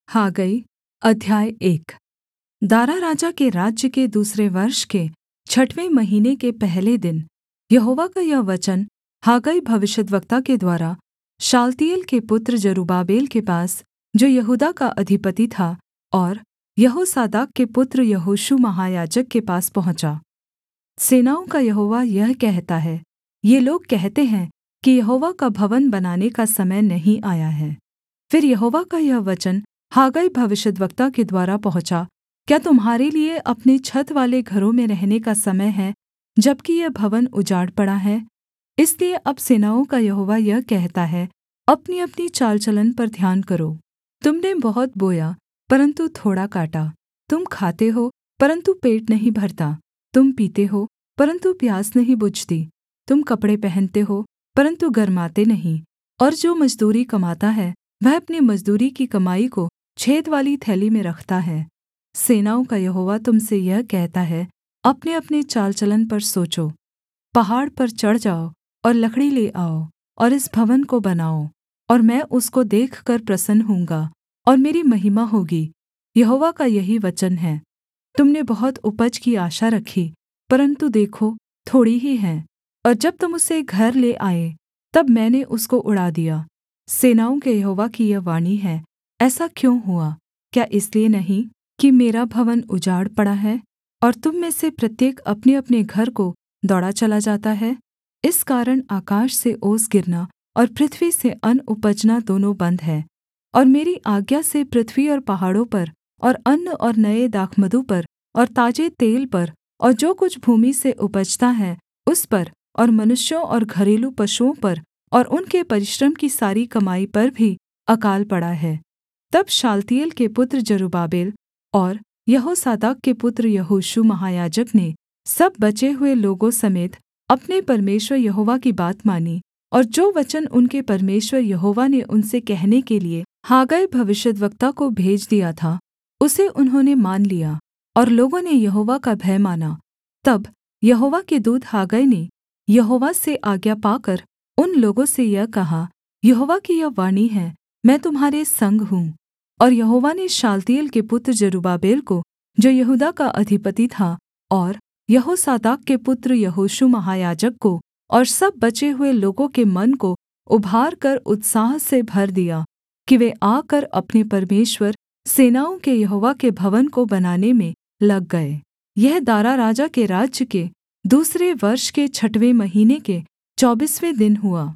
हागै अध्याय 1। दारा राजा के राज्य के दूसरे वर्ष के 6वें महीने के पहले दिन यहोवा का यह वचन हागै भविष्यद्वक्ता के द्वारा शालतीएल के पुत्र जरुब्बाबेल के पास, जो यहूदा का अधिपति था, और यहोसादाक के पुत्र यहोशू महायाजक के पास पहुँचा। सेनाओं का यहोवा यह कहता है, ये लोग कहते हैं कि यहोवा का भवन बनाने का समय नहीं आया है। फिर यहोवा का यह वचन हागै भविष्यद्वक्ता के द्वारा पहुँचा, क्या तुम्हारे लिए अपने छतवाले घरों में रहने का समय है, जबकि यह भवन उजाड़ पड़ा है? इसलिए अब सेनाओं का यहोवा यह कहता है, अपनीअपनी चाल चलन पर ध्यान करो। तुमने बहुत बोया परन्तु थोड़ा काटा, तुम खाते हो परन्तु पेट नहीं भरता, तुम पीते हो परन्तु प्यास नहीं बुझती, तुम कपड़े पहनते हो परन्तु गर्माते नहीं, और जो मजदूरी कमाता है वह अपनी मजदूरी की कमाई को छेदवाली थैली में रखता है। सेनाओं का यहोवा तुम से यह कहता है, अपने-अपने चाल चलन पर सोचो। पहाड़ पर चढ़ जाओ और लकड़ी ले आओ और इस भवन को बनाओ, और मैं उसको देखकर प्रसन्न होऊँगा और मेरी महिमा होगी। यहोवा का यही वचन है। तुमने बहुत उपज की आशा रखी, परन्तु देखो थोड़ी ही है, और जब तुम उसे घर ले आए तब मैंने उसको उड़ा दिया। सेनाओं के यहोवा की यह वाणी है, ऐसा क्यों हुआ? क्या इसलिए नहीं कि मेरा भवन उजाड़ पड़ा है और तुम में से प्रत्येक अपने-अपने घर को दौड़ा चला जाता है? इस कारण आकाश से ओस गिरना और पृथ्वी से अन्न उपजना दोनों बन्द है, और मेरी आज्ञा से पृथ्वी और पहाड़ों पर और अन्न और नये दाखमधु पर और ताजे तेल पर और जो कुछ भूमि से उपजता है उस पर और मनुष्यों और घरेलू पशुओं पर और उनके परिश्रम की सारी कमाई पर भी अकाल पड़ा है। तब शालतीएल के पुत्र जरुब्बाबेल और यहोसादाक के पुत्र यहोशू महायाजक ने सब बचे हुए लोगों समेत अपने परमेश्वर यहोवा की बात मानी, और जो वचन उनके परमेश्वर यहोवा ने उनसे कहने के लिए हागै भविष्यद्वक्ता को भेज दिया था, उसे उन्होंने मान लिया, और लोगों ने यहोवा का भय माना। तब यहोवा के दूत हागै ने यहोवा से आज्ञा पाकर उन लोगों से यह कहा, यहोवा की यह वाणी है, मैं तुम्हारे संग हूँ। और यहोवा ने शालतीएल के पुत्र जरुब्बाबेल को, जो यहूदा का अधिपति था, और यहोसादाक के पुत्र यहोशू महायाजक को और सब बचे हुए लोगों के मन को उभार कर उत्साह से भर दिया कि वे आकर अपने परमेश्वर सेनाओं के यहोवा के भवन को बनाने में लग गए। यह दारा राजा के राज्य के दूसरे वर्ष के 6वें महीने के 24वें दिन हुआ।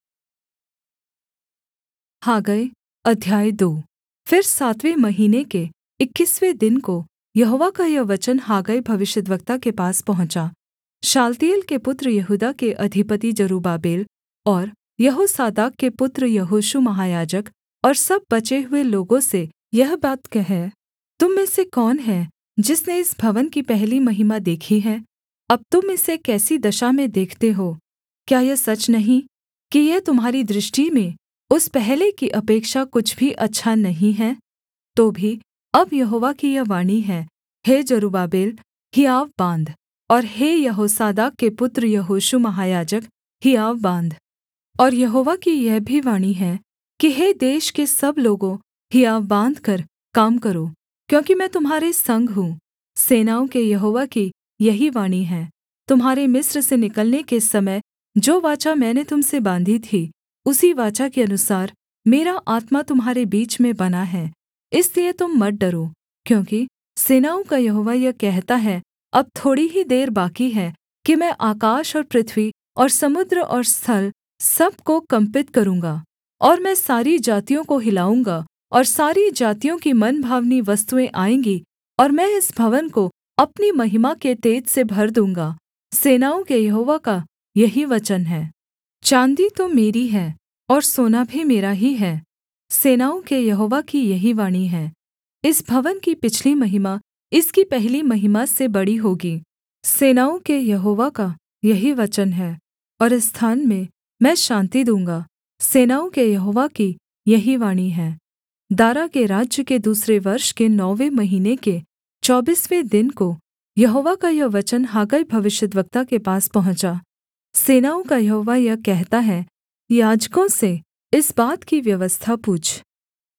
हागै अध्याय 2। फिर 7वें महीने के 21वें दिन को यहोवा का यह वचन हागै भविष्यद्वक्ता के पास पहुँचा। शालतीएल के पुत्र यहूदा के अधिपति जरुब्बाबेल और यहोसादाक के पुत्र यहोशू महायाजक और सब बचे हुए लोगों से यह बात कह, तुम में से कौन है जिसने इस भवन की पहली महिमा देखी है? अब तुम इसे कैसी दशा में देखते हो? क्या यह सच नहीं कि यह तुम्हारी दृष्टि में उस पहले की अपेक्षा कुछ भी अच्छा नहीं है? तो भी अब यहोवा की यह वाणी है, हे जरुब्बाबेल, हियाव बाँध, और हे यहोसादाक के पुत्र यहोशू महायाजक, हियाव बाँध। और यहोवा की यह भी वाणी है कि हे देश के सब लोगों, हियाव बाँधकर काम करो, क्योंकि मैं तुम्हारे संग हूँ। सेनाओं के यहोवा की यही वाणी है, तुम्हारे मिस्र से निकलने के समय जो वाचा मैंने तुम से बाँधी थी, उसी वाचा के अनुसार मेरा आत्मा तुम्हारे बीच में बना है। इसलिए तुम मत डरो, क्योंकि सेनाओं का यहोवा यह कहता है, अब थोड़ी ही देर बाकी है कि मैं आकाश और पृथ्वी और समुद्र और स्थल सब को कंपित करूँगा, और मैं सारी जातियों को हिलाऊँगा, और सारी जातियों की मनभावनी वस्तुएँ आएँगी, और मैं इस भवन को अपनी महिमा के तेज से भर दूँगा। सेनाओं के यहोवा का यही वचन है। चाँदी तो मेरी है और सोना भी मेरा ही है। सेनाओं के यहोवा की यही वाणी है, इस भवन की पिछली महिमा इसकी पहली महिमा से बड़ी होगी। सेनाओं के यहोवा का यही वचन है, और इस स्थान में मैं शान्ति दूँगा। सेनाओं के यहोवा की यही वाणी है। दारा के राज्य के दूसरे वर्ष के 9वें महीने के 24वें दिन को यहोवा का यह वचन हागै भविष्यद्वक्ता के पास पहुँचा। सेनाओं का यहोवा यह कहता है, याजकों से इस बात की व्यवस्था पूछ।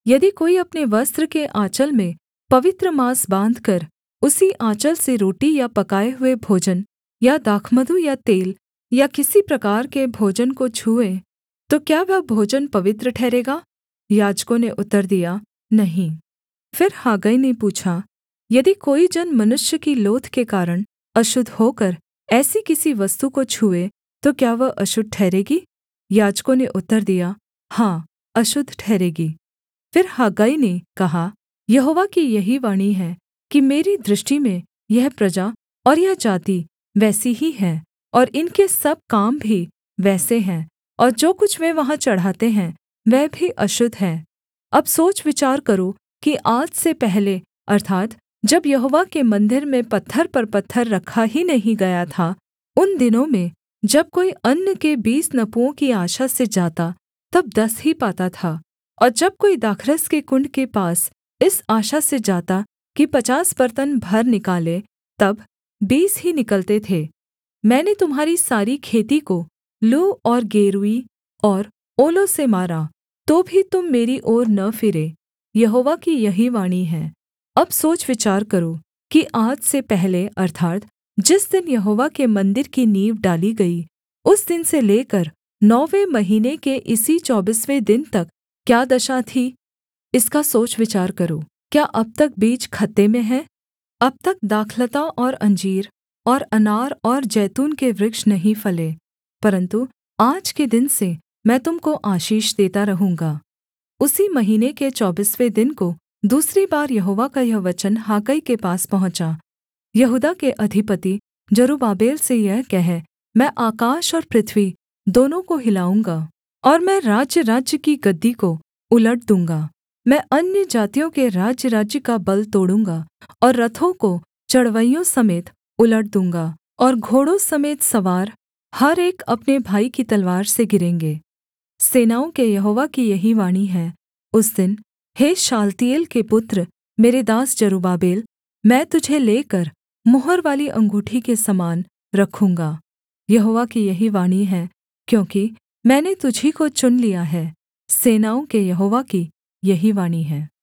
यदि कोई अपने वस्त्र के आँचल में पवित्र माँस बाँधकर उसी आँचल से रोटी या पकाए हुए भोजन या दाखमधु या तेल या किसी प्रकार के भोजन को छूए, तो क्या वह भोजन पवित्र ठहरेगा? याजकों ने उत्तर दिया, नहीं। फिर हागै ने पूछा, यदि कोई जन मनुष्य की लोथ के कारण अशुद्ध होकर ऐसी किसी वस्तु को छूए, तो क्या वह अशुद्ध ठहरेगी? याजकों ने उत्तर दिया, हाँ, अशुद्ध ठहरेगी। फिर हग्गई ने कहा, यहोवा की यही वाणी है कि मेरी दृष्टि में यह प्रजा और यह जाति वैसी ही है, और इनके सब काम भी वैसे हैं, और जो कुछ वे वहाँ चढ़ाते हैं वह भी अशुद्ध है। अब सोच विचार करो कि आज से पहले, अर्थात् जब यहोवा के मन्दिर में पत्थर पर पत्थर रखा ही नहीं गया था, उन दिनों में जब कोई अन्न के 20 नपुओं की आशा से जाता, तब 10 ही पाता था, और जब कोई दाखरस के कुण्ड के पास इस आशा से जाता कि 50 बर्तन भर निकाले, तब 20 ही निकलते थे। मैंने तुम्हारी सारी खेती को लू और गेरुई और ओलों से मारा, तो भी तुम मेरी ओर न फिरे। यहोवा की यही वाणी है। अब सोच विचार करो कि आज से पहले, अर्थात् जिस दिन यहोवा के मन्दिर की नींव डाली गई, उस दिन से लेकर 9वें महीने के इसी 24वें दिन तक क्या दशा थी? इसका सोच विचार करो। क्या अब तक बीज खत्ते में है? अब तक दाखलता और अंजीर और अनार और जैतून के वृक्ष नहीं फले, परन्तु आज के दिन से मैं तुम को आशीष देता रहूँगा। उसी महीने के 24वें दिन को दूसरी बार यहोवा का यह वचन हागै के पास पहुँचा। यहूदा के अधिपति जरुब्बाबेल से यह कह, मैं आकाश और पृथ्वी दोनों को हिलाऊँगा, और मैं राज्य-राज्य की गद्दी को उलट दूँगा। मैं अन्यजातियों के राज्य-राज्य का बल तोड़ूँगा, और रथों को चढ़वैयों समेत उलट दूँगा, और घोड़ों समेत सवार हर एक अपने भाई की तलवार से गिरेंगे। सेनाओं के यहोवा की यही वाणी है, उस दिन, हे शालतीएल के पुत्र मेरे दास जरुब्बाबेल, मैं तुझे लेकर मुहर वाली अंगूठी के समान रखूँगा। यहोवा की यही वाणी है, क्योंकि मैंने तुझी को चुन लिया है। सेनाओं के यहोवा की यही वाणी है।